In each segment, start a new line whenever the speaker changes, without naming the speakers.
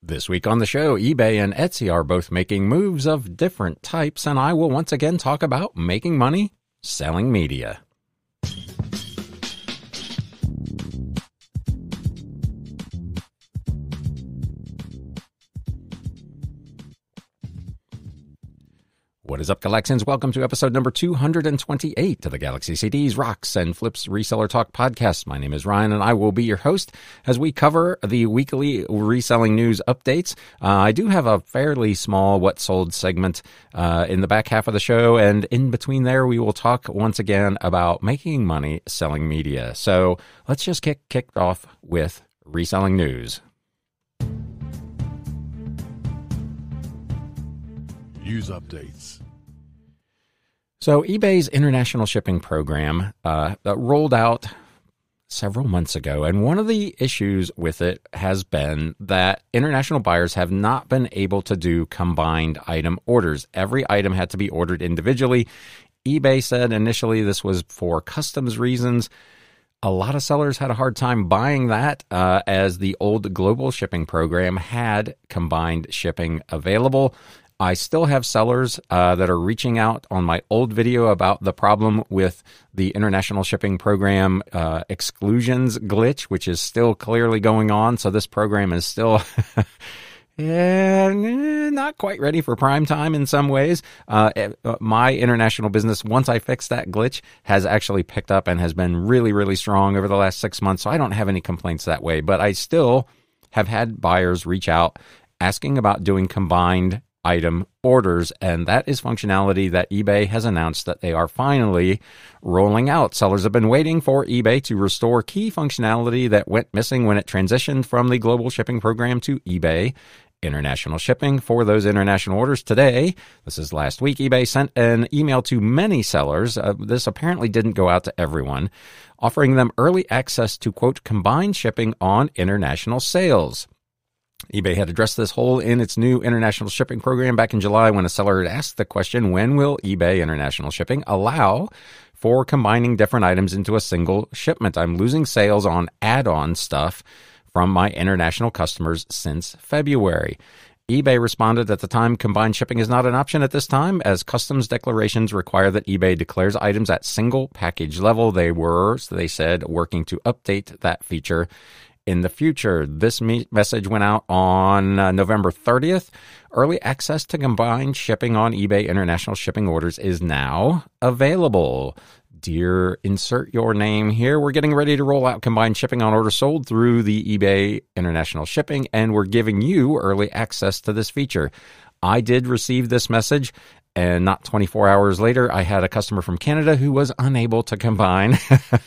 This week on the show, eBay and Etsy are both making moves of different types, and I will once again talk about making money selling media. What is up, Galaxians? Welcome to episode number 228 of the Galaxy CDs, Rocks, and Flips Reseller Talk podcast. My name is Ryan, and I will be your host as we cover the weekly reselling news updates. I do have a fairly small What Sold segment in the back half of the show, and in between there, we will talk once again about making money selling media. So let's just get kicked off with reselling news.
News updates.
So eBay's international shipping program rolled out several months ago, and one of the issues with it has been that international buyers have not been able to do combined item orders. Every item had to be ordered individually. eBay said initially this was for customs reasons. A lot of sellers had a hard time buying that as the old global shipping program had combined shipping available. I still have sellers that are reaching out on my old video about the problem with the international shipping program exclusions glitch, which is still clearly going on. So this program is still not quite ready for prime time in some ways. My international business, once I fixed that glitch, has actually picked up and has been really, really strong over the last 6 months. So I don't have any complaints that way. But I still have had buyers reach out asking about doing combined item orders, and that is functionality that eBay has announced that they are finally rolling out. Sellers have been waiting for eBay to restore key functionality that went missing when it transitioned from the global shipping program to eBay international shipping. For those international orders today, this is last week, eBay sent an email to many sellers. This apparently didn't go out to everyone, offering them early access to, quote, combined shipping on international sales. eBay had addressed this hole in its new international shipping program back in July when a seller had asked the question, when will eBay international shipping allow for combining different items into a single shipment? I'm losing sales on add-on stuff from my international customers since February. eBay responded at the time, combined shipping is not an option at this time, as customs declarations require that eBay declares items at single package level. They were, so they said, working to update that feature in the future. This message went out on November 30th. Early access to combined shipping on eBay international shipping orders is now available. Dear, insert your name here. We're getting ready to roll out combined shipping on orders sold through the eBay international shipping, and we're giving you early access to this feature. I did receive this message, and not 24 hours later, I had a customer from Canada who was unable to combine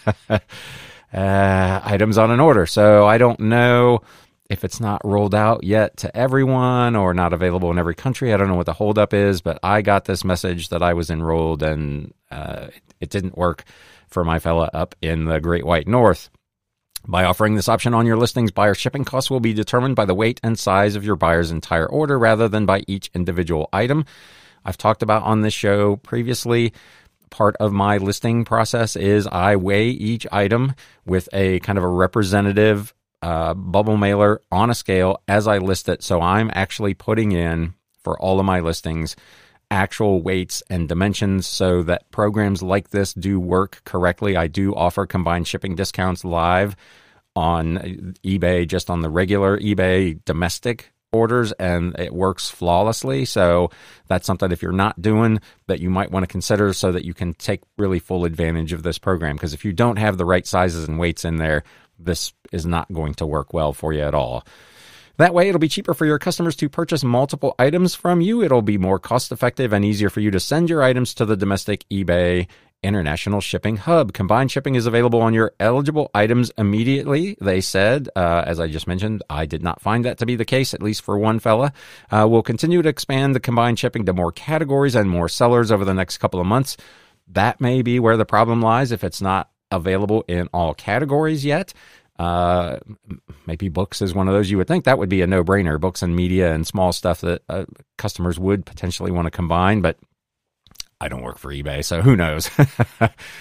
items on an order. So I don't know if it's not rolled out yet to everyone or not available in every country. I don't know what the holdup is, but I got this message that I was enrolled, and it didn't work for my fella up in the Great White North. By offering this option on your listings, buyer shipping costs will be determined by the weight and size of your buyer's entire order rather than by each individual item. I've talked about on this show previously, part of my listing process is I weigh each item with a kind of a representative bubble mailer on a scale as I list it. So I'm actually putting in, for all of my listings, actual weights and dimensions so that programs like this do work correctly. I do offer combined shipping discounts live on eBay, just on the regular eBay domestic orders, and it works flawlessly. So that's something, if you're not doing, that you might want to consider so that you can take really full advantage of this program. Because if you don't have the right sizes and weights in there, this is not going to work well for you at all. That way, it'll be cheaper for your customers to purchase multiple items from you. It'll be more cost-effective and easier for you to send your items to the domestic eBay International Shipping Hub. Combined shipping is available on your eligible items immediately, they said. As I just mentioned, I did not find that to be the case, at least for one fella. We'll continue to expand the combined shipping to more categories and more sellers over the next couple of months. That may be where the problem lies if it's not available in all categories yet. Maybe books is one of those. You would think that would be a no-brainer, books and media and small stuff that customers would potentially want to combine, but I don't work for eBay, so who knows?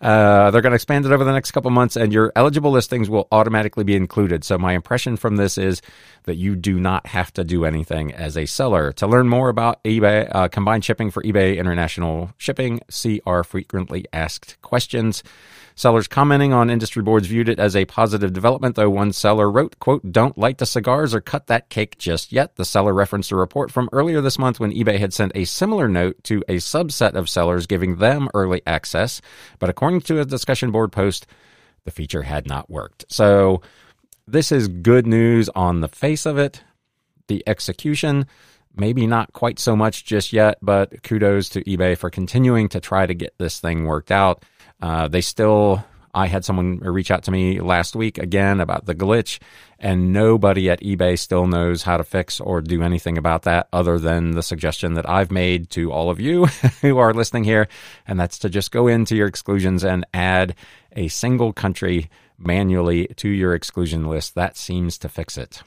They're going to expand it over the next couple months, and your eligible listings will automatically be included. So my impression from this is that you do not have to do anything as a seller. To learn more about eBay combined shipping for eBay International Shipping, see our frequently asked questions. Sellers commenting on industry boards viewed it as a positive development, though one seller wrote, quote, "Don't light the cigars or cut that cake just yet." The seller referenced a report from earlier this month when eBay had sent a similar note to a subset of sellers giving them early access. But according to a discussion board post, the feature had not worked. So this is good news on the face of it. The execution, maybe not quite so much just yet, but kudos to eBay for continuing to try to get this thing worked out. I had someone reach out to me last week again about the glitch, and nobody at eBay still knows how to fix or do anything about that other than the suggestion that I've made to all of you who are listening here, and that's to just go into your exclusions and add a single country manually to your exclusion list. That seems to fix it.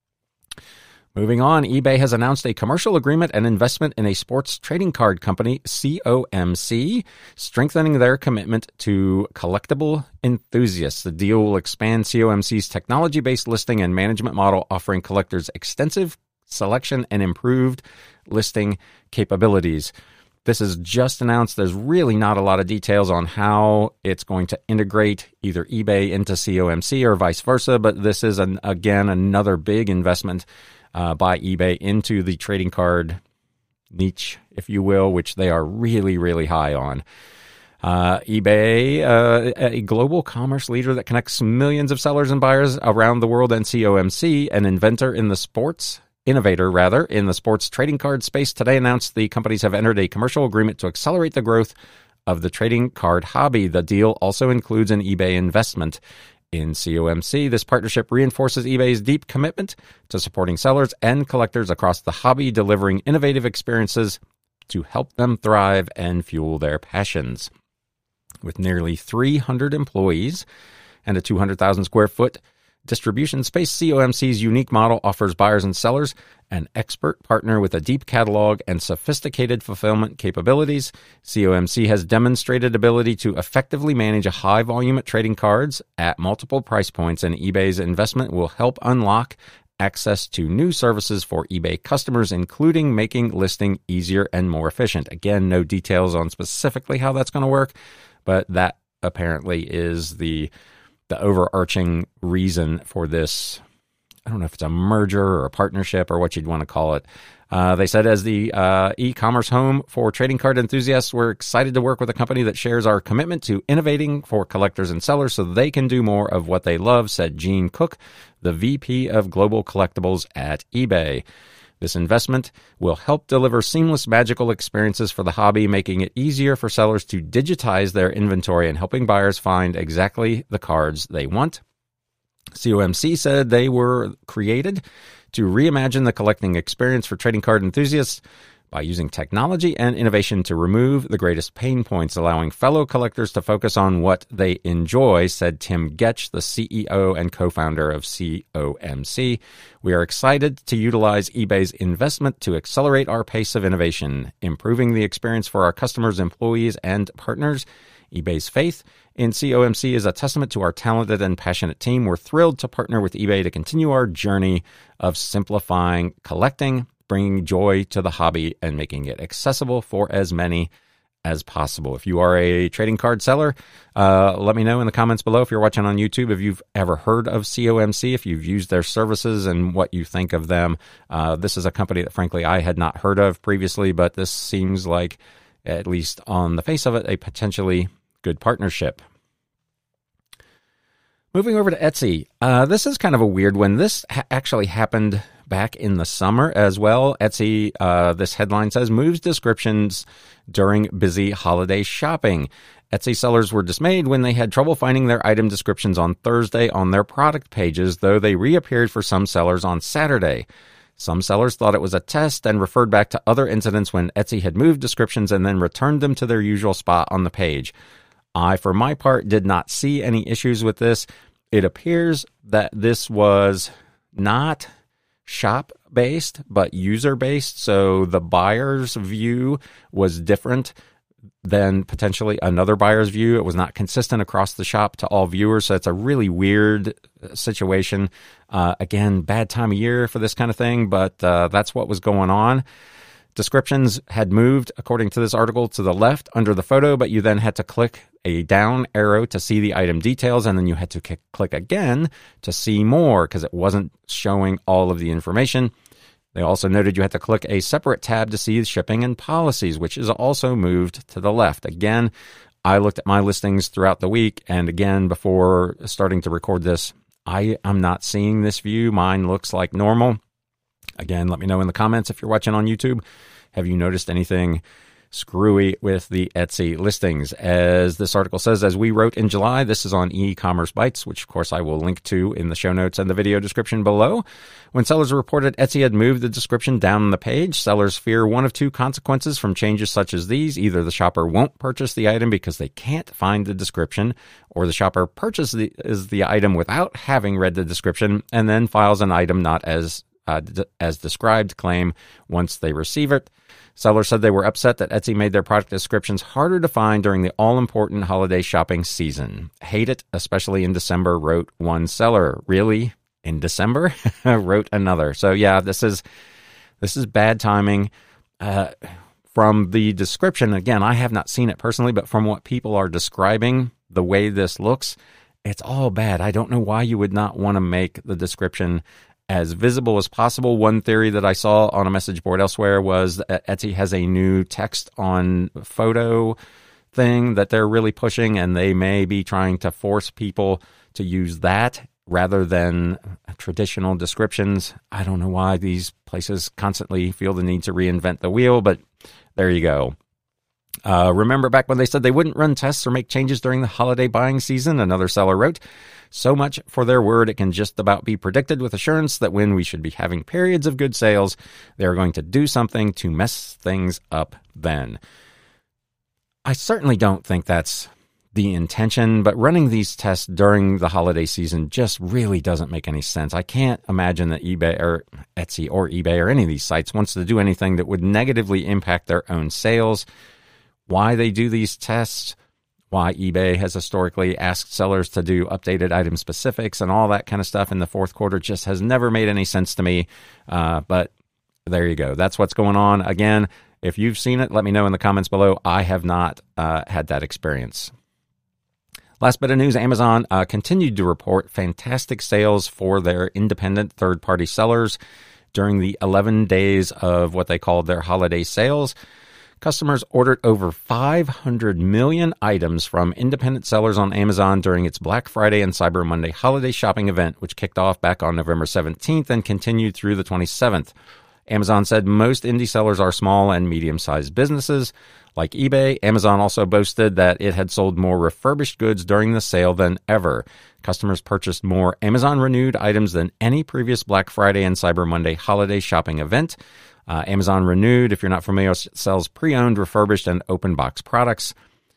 Moving on, eBay has announced a commercial agreement and investment in a sports trading card company, COMC, strengthening their commitment to collectible enthusiasts. The deal will expand COMC's technology-based listing and management model, offering collectors extensive selection and improved listing capabilities. This is just announced. There's really not a lot of details on how it's going to integrate either eBay into COMC or vice versa, but this is, again, another big investment by eBay into the trading card niche, if you will, which they are really, really high on. eBay, a global commerce leader that connects millions of sellers and buyers around the world, and COMC, an innovator in the sports trading card space, today announced the companies have entered a commercial agreement to accelerate the growth of the trading card hobby. The deal also includes an eBay investment in COMC. This partnership reinforces eBay's deep commitment to supporting sellers and collectors across the hobby, delivering innovative experiences to help them thrive and fuel their passions. With nearly 300 employees and a 200,000 square foot distribution space, COMC's unique model offers buyers and sellers an expert partner with a deep catalog and sophisticated fulfillment capabilities. COMC has demonstrated ability to effectively manage a high volume of trading cards at multiple price points, and eBay's investment will help unlock access to new services for eBay customers, including making listing easier and more efficient. Again, no details on specifically how that's going to work, but that apparently is the overarching reason for this. I don't know if it's a merger or a partnership or what you'd want to call it. They said, as the e-commerce home for trading card enthusiasts, we're excited to work with a company that shares our commitment to innovating for collectors and sellers so they can do more of what they love, said Gene Cook, the VP of Global Collectibles at eBay. This investment will help deliver seamless, magical experiences for the hobby, making it easier for sellers to digitize their inventory and helping buyers find exactly the cards they want. COMC said they were created to reimagine the collecting experience for trading card enthusiasts by using technology and innovation to remove the greatest pain points, allowing fellow collectors to focus on what they enjoy, said Tim Getch, the CEO and co-founder of COMC. We are excited to utilize eBay's investment to accelerate our pace of innovation, improving the experience for our customers, employees, and partners. eBay's faith in COMC is a testament to our talented and passionate team. We're thrilled to partner with eBay to continue our journey of simplifying collecting, bringing joy to the hobby, and making it accessible for as many as possible. If you are a trading card seller, let me know in the comments below. If you're watching on YouTube, if you've ever heard of COMC, if you've used their services and what you think of them. This is a company that, frankly, I had not heard of previously, but this seems like, at least on the face of it, a potentially good partnership. Moving over to Etsy. This is kind of a weird one. This actually happened back in the summer as well. Etsy, this headline says, moves descriptions during busy holiday shopping. Etsy sellers were dismayed when they had trouble finding their item descriptions on Thursday on their product pages, though they reappeared for some sellers on Saturday. Some sellers thought it was a test and referred back to other incidents when Etsy had moved descriptions and then returned them to their usual spot on the page. I, for my part, did not see any issues with this. It appears that this was not shop-based, but user-based, so the buyer's view was different than potentially another buyer's view. It was not consistent across the shop to all viewers, so it's a really weird situation. Again, bad time of year for this kind of thing, but that's what was going on. Descriptions had moved, according to this article, to the left under the photo, but you then had to click a down arrow to see the item details, and then you had to click again to see more because it wasn't showing all of the information. They also noted you had to click a separate tab to see shipping and policies, which is also moved to the left. Again, I looked at my listings throughout the week, and again, before starting to record this, I'm not seeing this view. Mine looks like normal. Again, let me know in the comments if you're watching on YouTube. Have you noticed anything screwy with the Etsy listings? As this article says, as we wrote in July, this is on E-Commerce Bytes, which of course I will link to in the show notes and the video description below. When sellers reported Etsy had moved the description down the page, sellers fear one of two consequences from changes such as these. Either the shopper won't purchase the item because they can't find the description, or the shopper purchases the item without having read the description and then files an item not as described claim once they receive it. Sellers said they were upset that Etsy made their product descriptions harder to find during the all-important holiday shopping season. Hate it, especially in December, wrote one seller. Really? In December? Wrote another. So yeah, this is bad timing. From the description, again, I have not seen it personally, but from what people are describing, the way this looks, it's all bad. I don't know why you would not want to make the description as visible as possible. One theory that I saw on a message board elsewhere was that Etsy has a new text on photo thing that they're really pushing, and they may be trying to force people to use that rather than traditional descriptions. I don't know why these places constantly feel the need to reinvent the wheel, but there you go. Remember back when they said they wouldn't run tests or make changes during the holiday buying season? Another seller wrote, so much for their word, it can just about be predicted with assurance that when we should be having periods of good sales, they're going to do something to mess things up then. I certainly don't think that's the intention, but running these tests during the holiday season just really doesn't make any sense. I can't imagine that eBay or Etsy or eBay or any of these sites wants to do anything that would negatively impact their own sales. Why they do these tests, why eBay has historically asked sellers to do updated item specifics and all that kind of stuff in the fourth quarter just has never made any sense to me. But there you go. That's what's going on. Again, if you've seen it, let me know in the comments below. I have not had that experience. Last bit of news, Amazon continued to report fantastic sales for their independent third-party sellers during the 11 days of what they called their holiday sales. Customers ordered over 500 million items from independent sellers on Amazon during its Black Friday and Cyber Monday holiday shopping event, which kicked off back on November 17th and continued through the 27th. Amazon said most indie sellers are small and medium-sized businesses. Like eBay, Amazon also boasted that it had sold more refurbished goods during the sale than ever. Customers purchased more Amazon Renewed items than any previous Black Friday and Cyber Monday holiday shopping event. Amazon Renewed, if you're not familiar, sells pre-owned, refurbished, and open box products.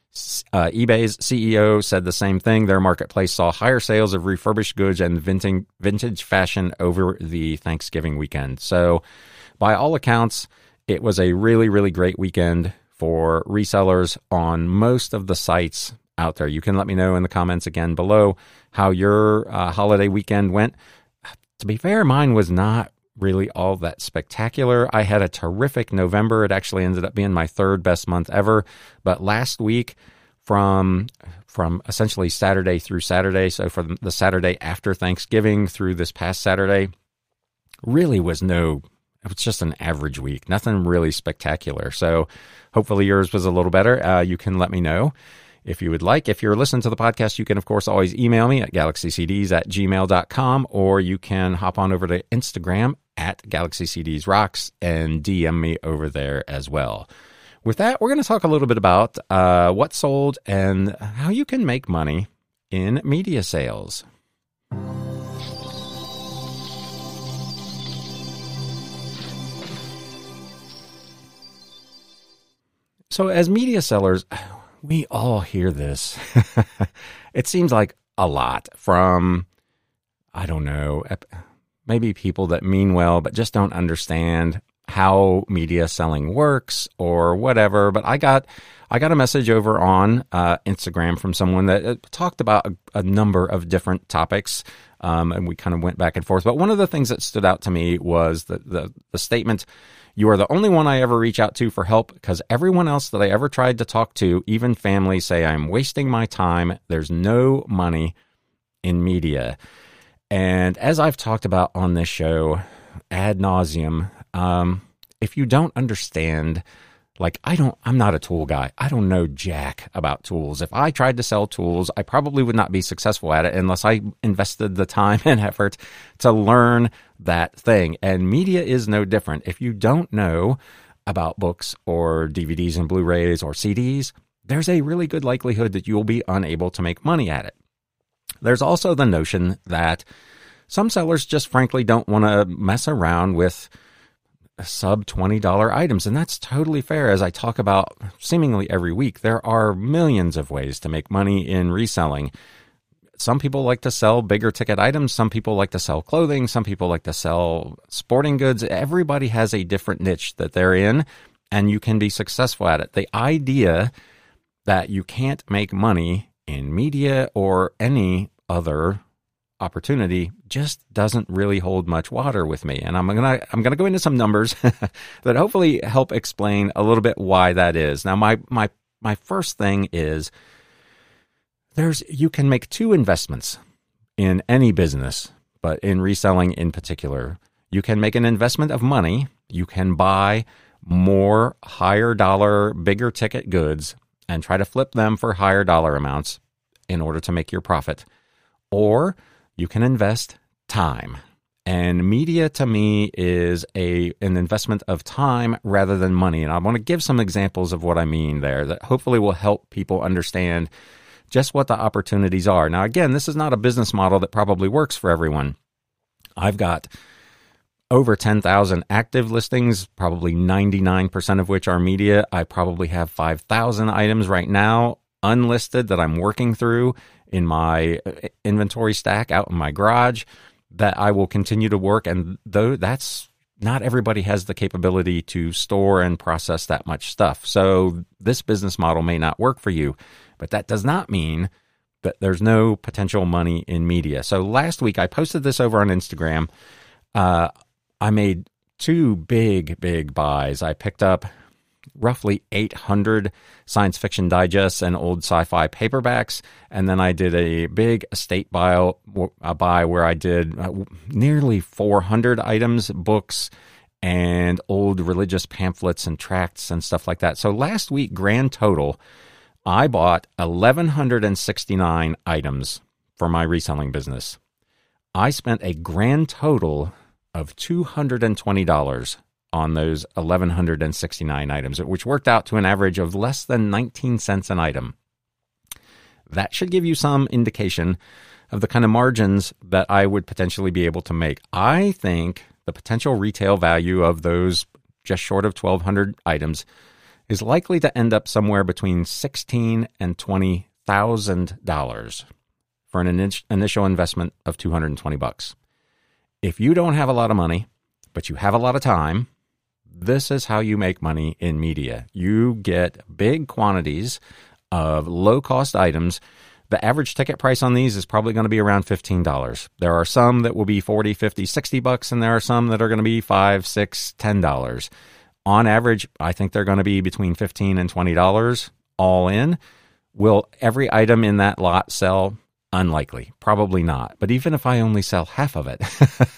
eBay's CEO said the same thing. Their marketplace saw higher sales of refurbished goods and vintage fashion over the Thanksgiving weekend. So, by all accounts, it was a really, really great weekend for resellers on most of the sites out there. You can let me know in the comments again below how your holiday weekend went. To be fair, mine was not really all that spectacular. I had a terrific November. It actually ended up being my third best month ever. But last week, from essentially Saturday through Saturday, so from the Saturday after Thanksgiving through this past Saturday, really was it was just an average week. Nothing really spectacular. So hopefully yours was a little better. You can let me know if you would like. If you're listening to the podcast, you can, of course, always email me at galaxycds@gmail.com, or you can hop on over to Instagram at GalaxyCDsRocks and DM me over there as well. With that, we're going to talk a little bit about what sold and how you can make money in media sales. So as media sellers, we all hear this. It seems like a lot from, I don't know, maybe people that mean well but just don't understand. how media selling works or whatever. But I got a message over on Instagram from someone that talked about a number of different topics, and we kind of went back and forth. But one of the things that stood out to me was the statement, "You are the only one I ever reach out to for help because everyone else that I ever tried to talk to, even family, say I'm wasting my time. There's no money in media." And as I've talked about on this show ad nauseum, if you don't understand, like I'm not a tool guy. I don't know jack about tools. If I tried to sell tools, I probably would not be successful at it unless I invested the time and effort to learn that thing. And media is no different. If you don't know about books or DVDs and Blu-rays or CDs, there's a really good likelihood that you'll be unable to make money at it. There's also the notion that some sellers just frankly don't want to mess around with sub $20 items, and that's totally fair. As I talk about seemingly every week, there are millions of ways to make money in reselling. Some people like to sell bigger ticket items. Some people like to sell clothing. Some people like to sell sporting goods. Everybody has a different niche that they're in, and you can be successful at it. The idea that you can't make money in media or any other opportunity just doesn't really hold much water with me. And I'm gonna go into some numbers that hopefully help explain a little bit why that is. Now, my first thing is you can make two investments in any business, but in reselling in particular. You can make an investment of money. You can buy more higher dollar, bigger ticket goods and try to flip them for higher dollar amounts in order to make your profit. Or you can invest time. And media to me is an investment of time rather than money. And I want to give some examples of what I mean there that hopefully will help people understand just what the opportunities are. Now, again, this is not a business model that probably works for everyone. I've got over 10,000 active listings, probably 99% of which are media. I probably have 5,000 items right now unlisted that I'm working through in my inventory stack out in my garage that I will continue to work. And though that's not everybody has the capability to store and process that much stuff. So this business model may not work for you, but that does not mean that there's no potential money in media. So last week I posted this over on Instagram. I made two big buys. I picked up roughly 800 science fiction digests and old sci-fi paperbacks. And then I did a big estate buy where I did nearly 400 items, books, and old religious pamphlets and tracts and stuff like that. So last week, grand total, I bought 1,169 items for my reselling business. I spent a grand total of $220 on those 1,169 items, which worked out to an average of less than 19 cents an item. That should give you some indication of the kind of margins that I would potentially be able to make. I think the potential retail value of those just short of 1,200 items is likely to end up somewhere between $16,000 and $20,000 for an initial investment of $220. If you don't have a lot of money, but you have a lot of time, this is how you make money in media. You get big quantities of low-cost items. The average ticket price on these is probably going to be around $15. There are some that will be $40, $50, $60, and there are some that are going to be $5, $6, $10. On average, I think they're going to be between $15 and $20 all in. Will every item in that lot sell? Unlikely. Probably not. But even if I only sell half of it,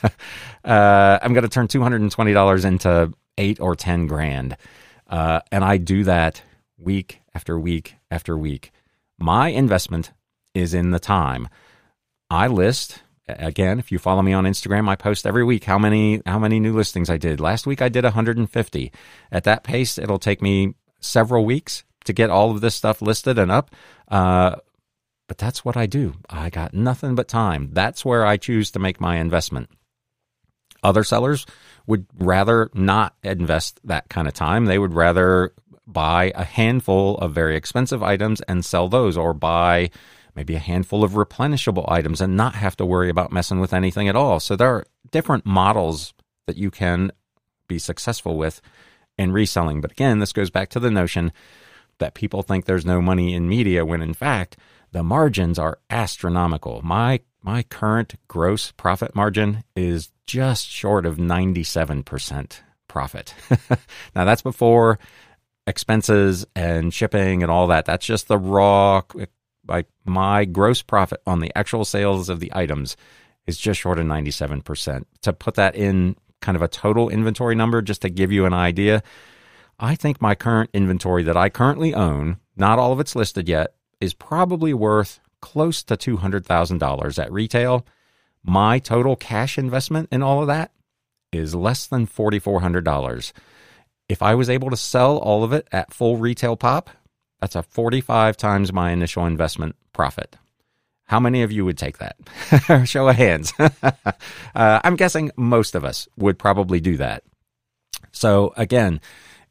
I'm going to turn $220 into $8 or $10,000. And I do that week after week after week. My investment is in the time. I list, again, if you follow me on Instagram, I post every week how many new listings I did. Last week I did 150. At that pace, it'll take me several weeks to get all of this stuff listed and up. But that's what I do. I got nothing but time. That's where I choose to make my investment. Other sellers would rather not invest that kind of time. They would rather buy a handful of very expensive items and sell those, or buy maybe a handful of replenishable items and not have to worry about messing with anything at all. So there are different models that you can be successful with in reselling. But again, this goes back to the notion that people think there's no money in media when in fact the margins are astronomical. My current gross profit margin is just short of 97% profit. Now that's before expenses and shipping and all that. That's just the raw, like my gross profit on the actual sales of the items is just short of 97%. To put that in kind of a total inventory number, just to give you an idea, I think my current inventory that I currently own, not all of it's listed yet, is probably worth close to $200,000 at retail. My total cash investment in all of that is less than $4,400. If I was able to sell all of it at full retail pop, that's a 45 times my initial investment profit. How many of you would take that? Show of hands. I'm guessing most of us would probably do that. So again,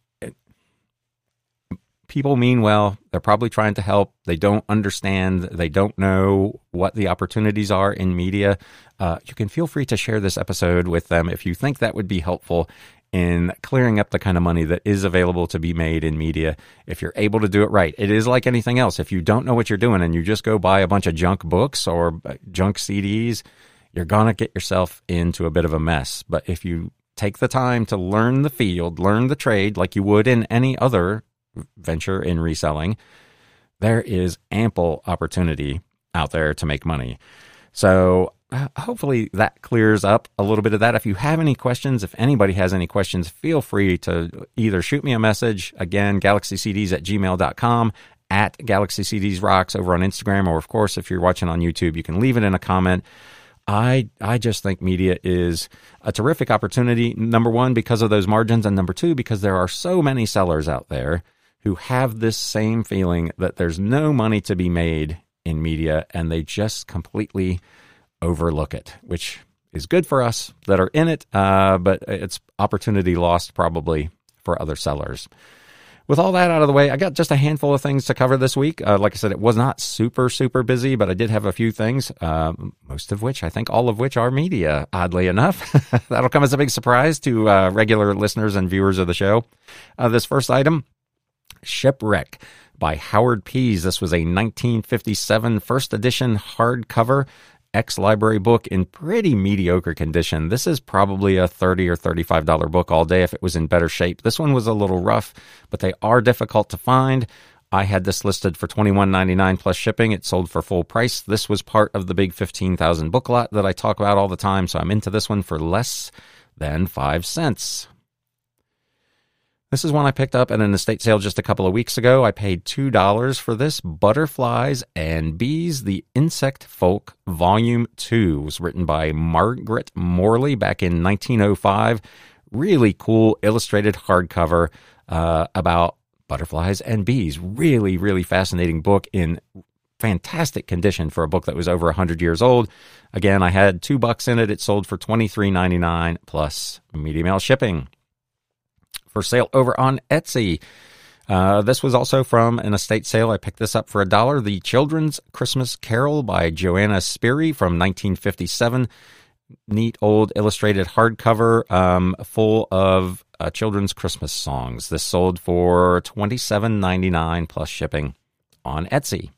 people mean well. They're probably trying to help. They don't understand. They don't know what the opportunities are in media. You can feel free to share this episode with them if you think that would be helpful in clearing up the kind of money that is available to be made in media if you're able to do it right. It is like anything else. If you don't know what you're doing and you just go buy a bunch of junk books or junk CDs, you're going to get yourself into a bit of a mess. But if you take the time to learn the field, learn the trade like you would in any other venture in reselling, there is ample opportunity out there to make money. So hopefully that clears up a little bit of that. If you have any questions, if anybody has any questions, feel free to either shoot me a message, again, galaxycds@gmail.com, at GalaxyCDsRocks over on Instagram, or of course, if you're watching on YouTube, you can leave it in a comment. I just think media is a terrific opportunity, number one, because of those margins, and number two, because there are so many sellers out there who have this same feeling that there's no money to be made in media, and they just completely overlook it, which is good for us that are in it, but it's opportunity lost probably for other sellers. With all that out of the way, I got just a handful of things to cover this week. Like I said, it was not super busy, but I did have a few things, most of which, I think all of which are media, oddly enough. That'll come as a big surprise to regular listeners and viewers of the show. This first item, Shipwreck by Howard Pease. This was a 1957 first edition hardcover ex-library book in pretty mediocre condition. This is probably a $30 or $35 book all day if it was in better shape. This one was a little rough, but they are difficult to find. I had this listed for $21.99 plus shipping. It sold for full price. This was part of the big 15,000 book lot that I talk about all the time, so I'm into this one for less than 5 cents. This is one I picked up at an estate sale just a couple of weeks ago. I paid $2 for this. Butterflies and Bees, The Insect Folk, Volume 2. It was written by Margaret Morley back in 1905. Really cool illustrated hardcover about butterflies and bees. Really fascinating book in fantastic condition for a book that was over 100 years old. Again, I had $2 in it. It sold for $23.99 plus media mail shipping. For sale over on Etsy. This was also from an estate sale. I picked this up for $1. The Children's Christmas Carol by Joanna Spyri from 1957. Neat old illustrated hardcover full of children's Christmas songs. This sold for $27.99 plus shipping on Etsy.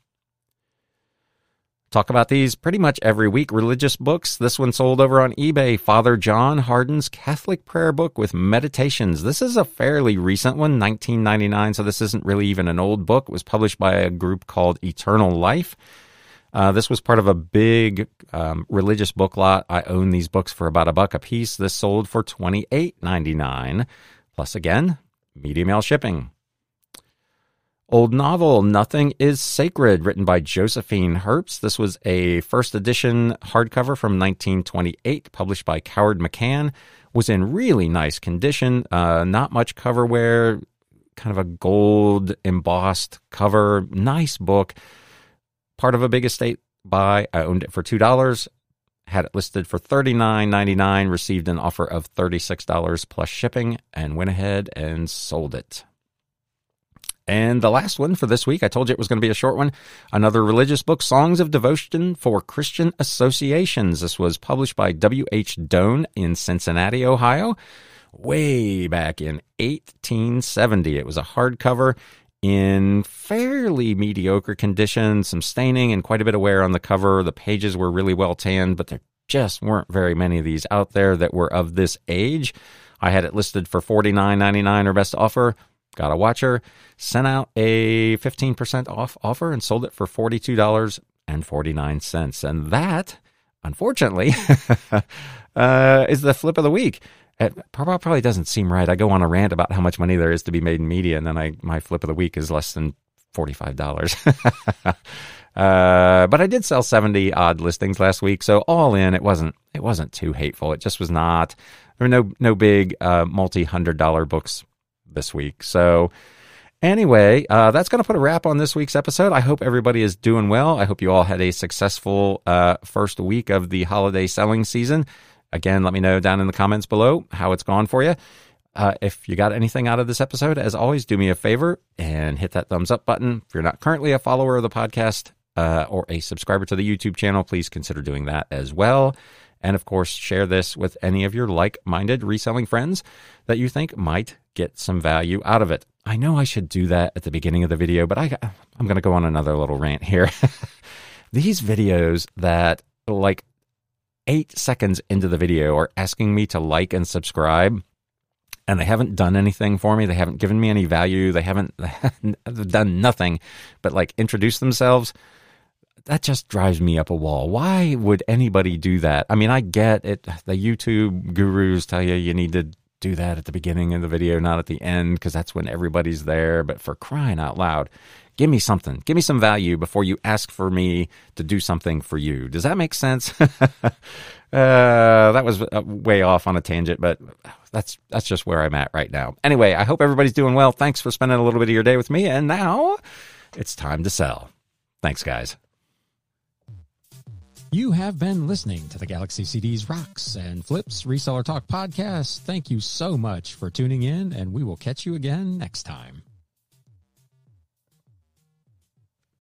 Talk about these pretty much every week. Religious books. This one sold over on eBay. Father John Hardin's Catholic Prayer Book with Meditations. This is a fairly recent one, 1999, so this isn't really even an old book. It was published by a group called Eternal Life. This was part of a big religious book lot. I own these books for about $1 a piece. This sold for $28.99, plus again, media mail shipping. Old novel, Nothing is Sacred, written by Josephine Herbst. This was a first edition hardcover from 1928, published by Coward McCann. Was in really nice condition, not much cover wear, kind of a gold embossed cover. Nice book. Part of a big estate buy. I owned it for $2. Had it listed for $39.99. Received an offer of $36 plus shipping and went ahead and sold it. And the last one for this week, I told you it was going to be a short one. Another religious book, Songs of Devotion for Christian Associations. This was published by W.H. Doane in Cincinnati, Ohio. way back in 1870. It was a hardcover in fairly mediocre condition, some staining and quite a bit of wear on the cover. The pages were really well tanned, but there just weren't very many of these out there that were of this age. I had it listed for $49.99 or best offer. Got a watcher, sent out a 15% off offer and sold it for $42.49. And that, unfortunately, is the flip of the week. It probably doesn't seem right. I go on a rant about how much money there is to be made in media, and then my flip of the week is less than $45. But I did sell 70 odd listings last week, so all in, it wasn't too hateful. It just was not. There were no big multi-$100 books this week. So anyway, that's going to put a wrap on this week's episode. I hope everybody is doing well. I hope you all had a successful first week of the holiday selling season. Again, let me know down in the comments below how it's gone for you. If you got anything out of this episode, as always, do me a favor and hit that thumbs up button. If you're not currently a follower of the podcast or a subscriber to the YouTube channel, please consider doing that as well. And of course, share this with any of your like-minded reselling friends that you think might get some value out of it. I know I should do that at the beginning of the video, but I'm going to go on another little rant here. These videos that, like, 8 seconds into the video are asking me to like and subscribe, and they haven't done anything for me. They haven't given me any value. They haven't done nothing but, like, introduce themselves. That just drives me up a wall. Why would anybody do that? I mean, I get it. The YouTube gurus tell you need to do that at the beginning of the video, not at the end, because that's when everybody's there. But for crying out loud, give me something. Give me some value before you ask for me to do something for you. Does that make sense? That was way off on a tangent, but that's just where I'm at right now. Anyway, I hope everybody's doing well. Thanks for spending a little bit of your day with me. And now it's time to sell. Thanks, guys.
You have been listening to the Galaxy CDs Rocks and Flips Reseller Talk podcast. Thank you so much for tuning in, and we will catch you again next time.